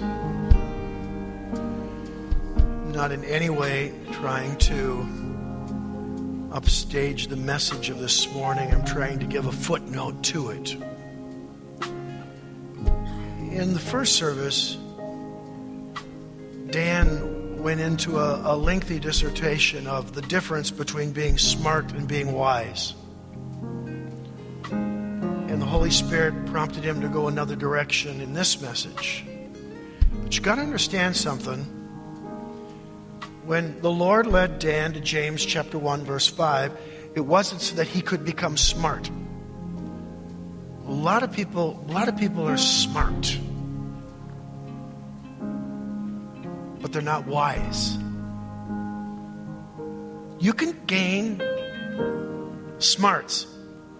I'm not in any way trying to upstage the message of this morning. I'm trying to give a footnote to it. In the first service, Dan went into a, a lengthy dissertation of the difference between being smart and being wise. And the Holy Spirit prompted him to go another direction in this message. But you got to understand something. When the Lord led Dan to James chapter one, verse five, it wasn't so that he could become smart. A lot of people, a lot of people are smart, but they're not wise. You can gain smarts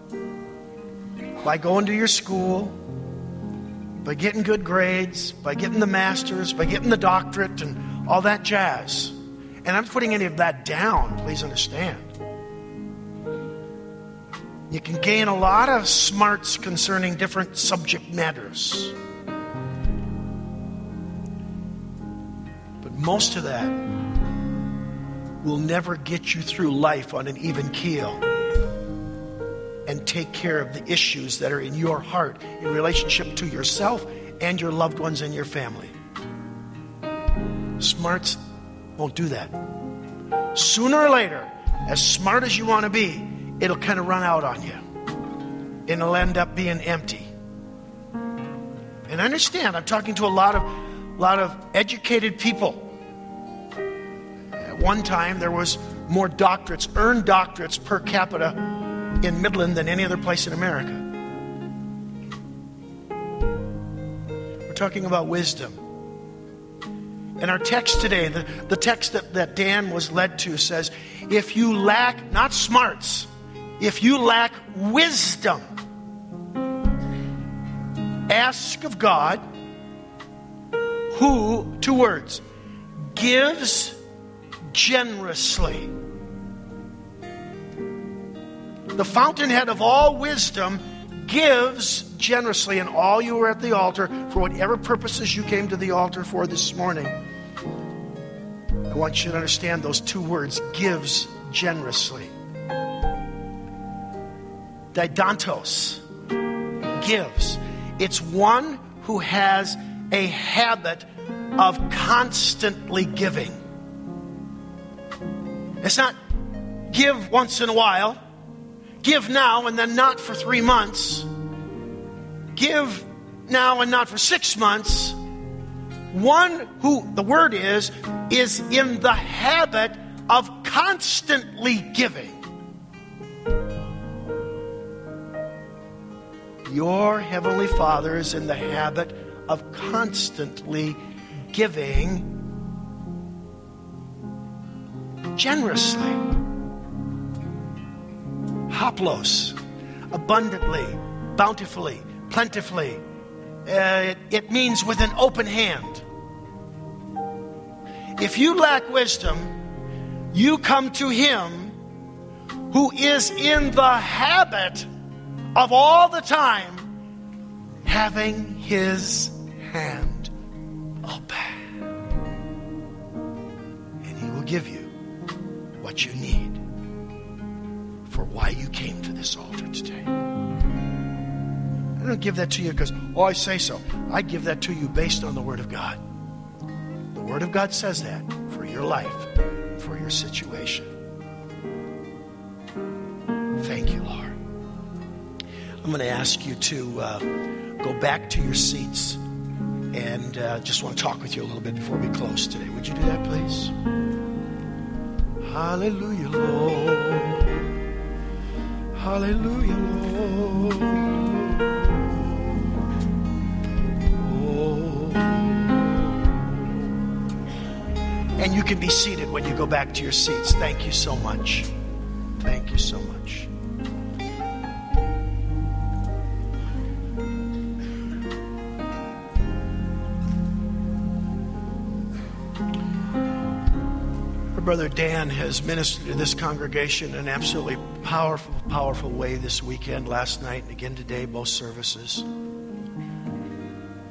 by going to your school, by getting good grades, by getting the master's, by getting the doctorate and all that jazz. And I'm putting any of that down, please understand. You can gain a lot of smarts concerning different subject matters. But most of that will never get you through life on an even keel and take care of the issues that are in your heart in relationship to yourself and your loved ones and your family. Smarts won't do that. Sooner or later, as smart as you want to be, it'll kind of run out on you. And it'll end up being empty. And I understand, I'm talking to a lot of, lot of educated people. At one time, there was more doctorates, earned doctorates per capita in Midland than any other place in America. We're talking about wisdom. And our text today, the, the text that, that Dan was led to says, if you lack, not smarts, if you lack wisdom, ask of God, who, two words, gives generously. The fountainhead of all wisdom gives generously. And all you were at the altar, for whatever purposes you came to the altar for this morning, I want you to understand those two words, gives generously. Didontos, gives. It's one who has a habit of constantly giving. It's not give once in a while, give now and then not for three months, give now and not for six months. One who, the word is, is in the habit of constantly giving. Your Heavenly Father is in the habit of constantly giving generously. Hoplos, abundantly, bountifully, plentifully. Uh, it, it means with an open hand. If you lack wisdom, you come to Him who is in the habit of all the time having His hand open. And He will give you what you need for why you came to this altar today. I don't give that to you because, oh, I say so. I give that to you based on the Word of God. The Word of God says that for your life, for your situation. Thank you, Lord. I'm going to ask you to uh, go back to your seats and uh, just want to talk with you a little bit before we close today. Would you do that, please? Hallelujah, Lord. Hallelujah, Lord. Oh. And you can be seated when you go back to your seats. Thank you so much. Thank you so much. Brother Dan has ministered to this congregation in an absolutely powerful, powerful way this weekend, last night, and again today, both services.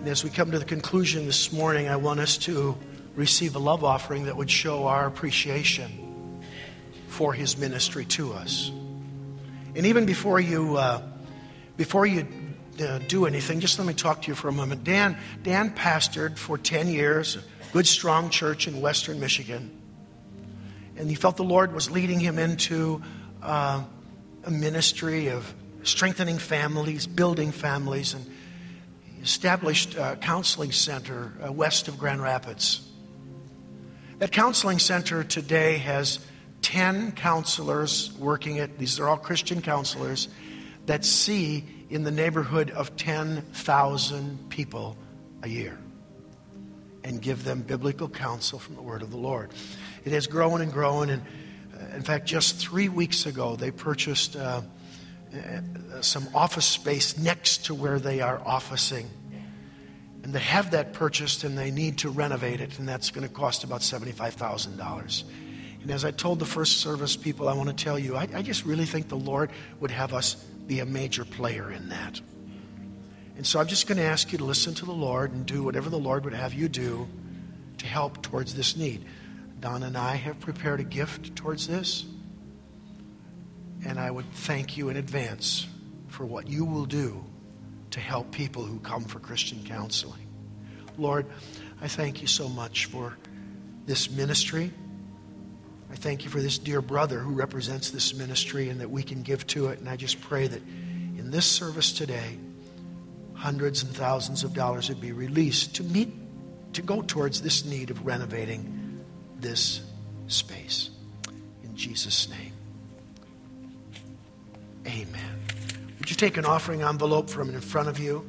And as we come to the conclusion this morning, I want us to receive a love offering that would show our appreciation for his ministry to us. And even before you, uh, before you uh, do anything, just let me talk to you for a moment. Dan, Dan pastored for ten years, a good, strong church in Western Michigan. And he felt the Lord was leading him into uh, a ministry of strengthening families, building families, and he established a counseling center uh, west of Grand Rapids. That counseling center today has ten counselors working it. These are all Christian counselors that see in the neighborhood of ten thousand people a year and give them biblical counsel from the word of the Lord. It has grown and grown, and uh, in fact, just three weeks ago, they purchased uh, uh, some office space next to where they are officing. And they have that purchased, and they need to renovate it, and that's going to cost about seventy-five thousand dollars. And as I told the first service people, I want to tell you, I, I just really think the Lord would have us be a major player in that. And so I'm just going to ask you to listen to the Lord and do whatever the Lord would have you do to help towards this need. Don and I have prepared a gift towards this, and I would thank you in advance for what you will do to help people who come for Christian counseling. Lord, I thank you so much for this ministry. I thank you for this dear brother who represents this ministry and that we can give to it. And I just pray that in this service today, hundreds and thousands of dollars would be released to meet, to go towards this need of renovating this space. In Jesus' name, amen. Would you take an offering envelope from in front of you,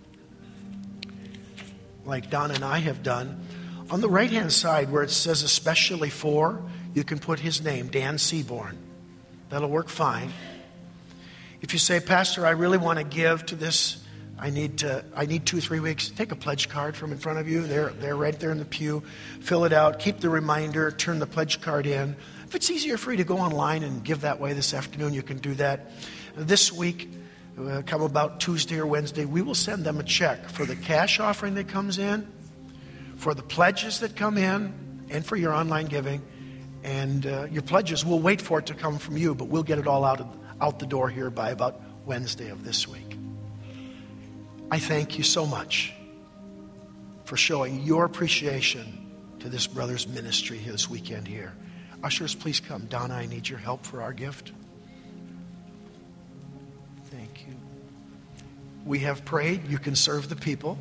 like Don and I have done? On the right-hand side where it says especially for, you can put his name, Dan Seaborn. That'll work fine. If you say, Pastor, I really want to give to this, I need to, I need two, three weeks, take a pledge card from in front of you. They're, they're right there in the pew. Fill it out. Keep the reminder. Turn the pledge card in. If it's easier for you to go online and give that way this afternoon, you can do that. This week, uh, come about Tuesday or Wednesday, we will send them a check for the cash offering that comes in, for the pledges that come in, and for your online giving. And uh, your pledges, we'll wait for it to come from you, but we'll get it all out, of, out the door here by about Wednesday of this week. I thank you so much for showing your appreciation to this brother's ministry this weekend here. Ushers, please come. Donna, I need your help for our gift. Thank you. We have prayed. You can serve the people.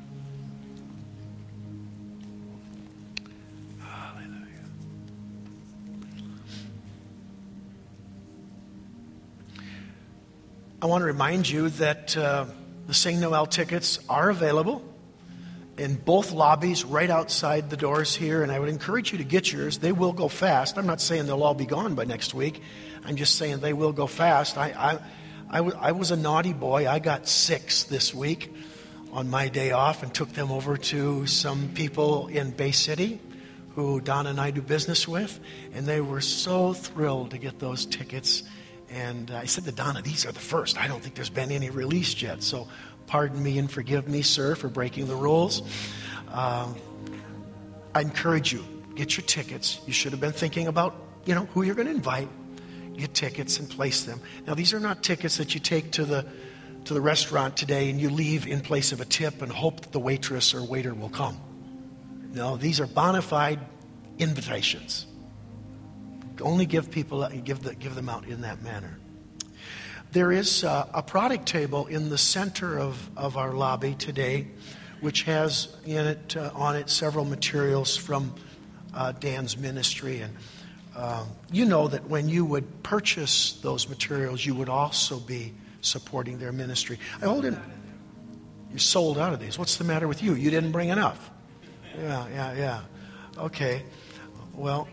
I want to remind you that uh, the Sing Noel tickets are available in both lobbies right outside the doors here, and I would encourage you to get yours. They will go fast. I'm not saying they'll all be gone by next week. I'm just saying they will go fast. I, I, I, w- I was a naughty boy. I got six this week on my day off and took them over to some people in Bay City who Don and I do business with, and they were so thrilled to get those tickets. And I said to Donna, these are the first. I don't think there's been any released yet. So pardon me and forgive me, sir, for breaking the rules. Um, I encourage you, get your tickets. You should have been thinking about, you know, who you're going to invite. Get tickets and place them. Now, these are not tickets that you take to the to the restaurant today and you leave in place of a tip and hope that the waitress or waiter will come. No, these are bona fide invitations. Only give people give the, give them out in that manner. There is uh, a product table in the center of, of our lobby today, which has in it uh, on it several materials from uh, Dan's ministry. And uh, you know that when you would purchase those materials, you would also be supporting their ministry. I hold in. You sold out of these. What's the matter with you? You didn't bring enough. Yeah, yeah, yeah. Okay. Well.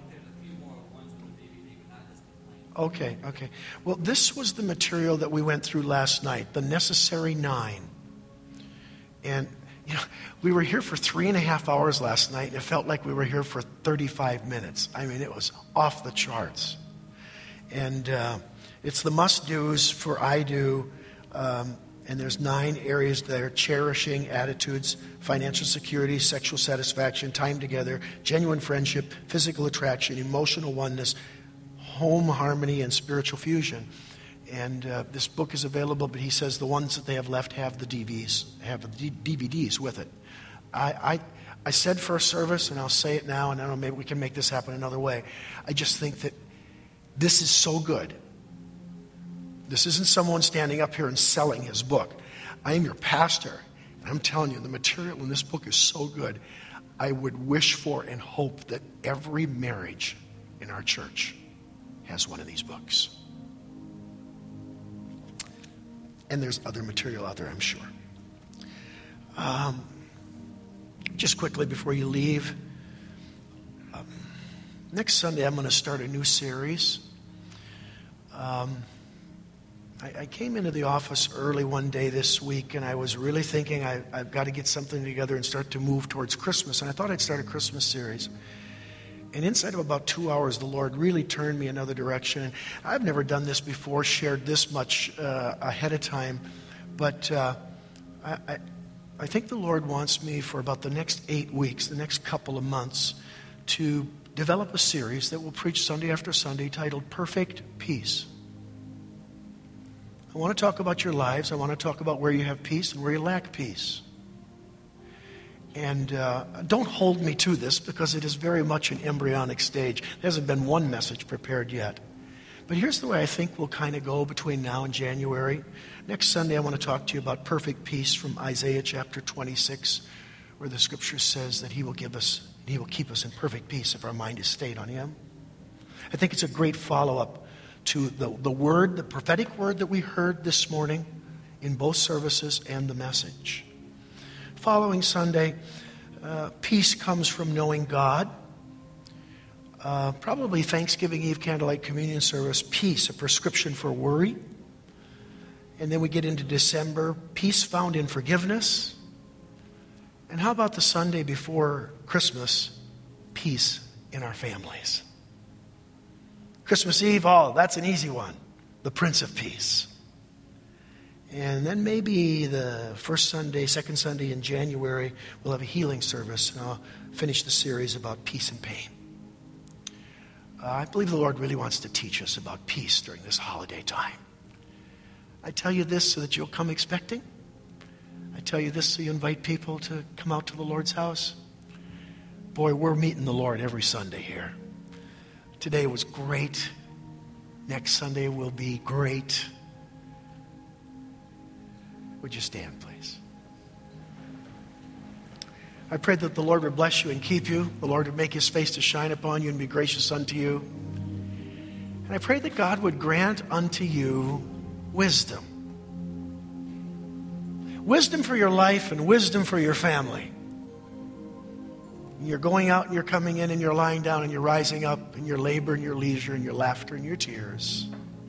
Okay, okay. Well, this was the material that we went through last night, the necessary nine. And, you know, we were here for three and a half hours last night, and it felt like we were here for thirty-five minutes. I mean, it was off the charts. And uh, it's the must-dos for I do. Um, And there's nine areas there: cherishing attitudes, financial security, sexual satisfaction, time together, genuine friendship, physical attraction, emotional oneness, home harmony, and spiritual fusion. And uh, this book is available, but he says the ones that they have left have the D V Ds, have the D V Ds with it. I, I I said first service, and I'll say it now, and I don't know, maybe we can make this happen another way. I just think that this is so good. This isn't someone standing up here and selling his book. I am your pastor, and I'm telling you, the material in this book is so good. I would wish for and hope that every marriage in our church has one of these books. And there's other material out there, I'm sure. Um, just quickly before you leave, um, next Sunday I'm going to start a new series. Um, I, I came into the office early one day this week, and I was really thinking I, I've got to get something together and start to move towards Christmas. And I thought I'd start a Christmas series. And inside of about two hours, the Lord really turned me another direction. And I've never done this before, shared this much uh, ahead of time. But uh, I, I, I think the Lord wants me for about the next eight weeks, the next couple of months, to develop a series that will preach Sunday after Sunday titled Perfect Peace. I want to talk about your lives. I want to talk about where you have peace and where you lack peace. And uh, don't hold me to this, because it is very much an embryonic stage. There hasn't been one message prepared yet. But here's the way I think we'll kind of go between now and January. Next Sunday, I want to talk to you about perfect peace from Isaiah chapter twenty-six, where the scripture says that he will give us, he will keep us in perfect peace if our mind is stayed on him. I think it's a great follow-up to the, the word, the prophetic word that we heard this morning in both services and the message. Following Sunday, uh, peace comes from knowing God. Uh, probably Thanksgiving Eve Candlelight Communion Service, peace, a prescription for worry. And then we get into December, peace found in forgiveness. And how about the Sunday before Christmas, peace in our families? Christmas Eve, oh, that's an easy one. The Prince of Peace. And then maybe the first Sunday, second Sunday in January, we'll have a healing service, and I'll finish the series about peace and pain. Uh, I believe the Lord really wants to teach us about peace during this holiday time. I tell you this so that you'll come expecting. I tell you this so you invite people to come out to the Lord's house. Boy, we're meeting the Lord every Sunday here. Today was great. Next Sunday will be great. Would you stand, please? I pray that the Lord would bless you and keep you. The Lord would make his face to shine upon you and be gracious unto you. And I pray that God would grant unto you wisdom. Wisdom for your life and wisdom for your family. And you're going out and you're coming in and you're lying down and you're rising up, and your labor and your leisure and your laughter and your tears.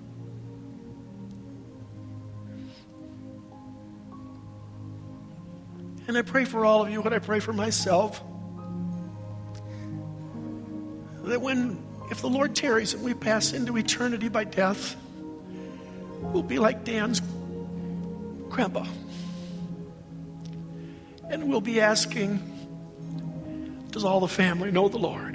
And I pray for all of you, and I pray for myself, that when, if the Lord tarries and we pass into eternity by death, we'll be like Dan's grandpa. And we'll be asking, does all the family know the Lord?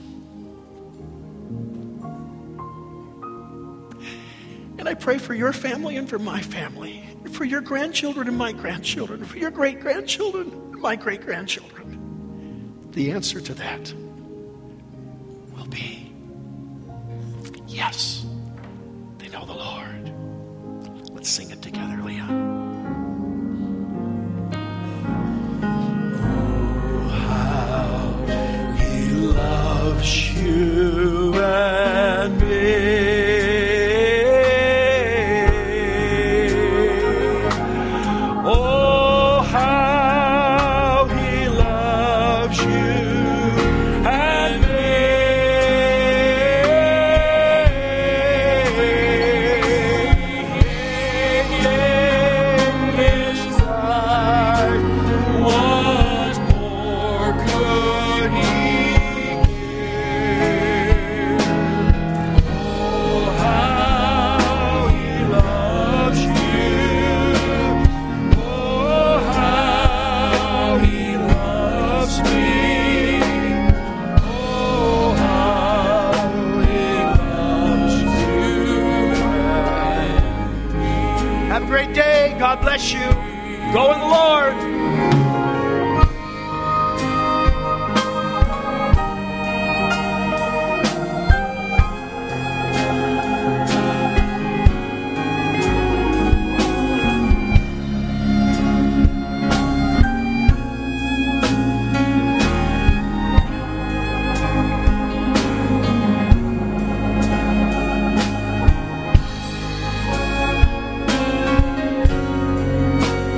And I pray for your family and for my family, and for your grandchildren and my grandchildren, and for your great-grandchildren and my great-grandchildren. The answer to that will be yes, they know the Lord. Let's sing it together, Leon.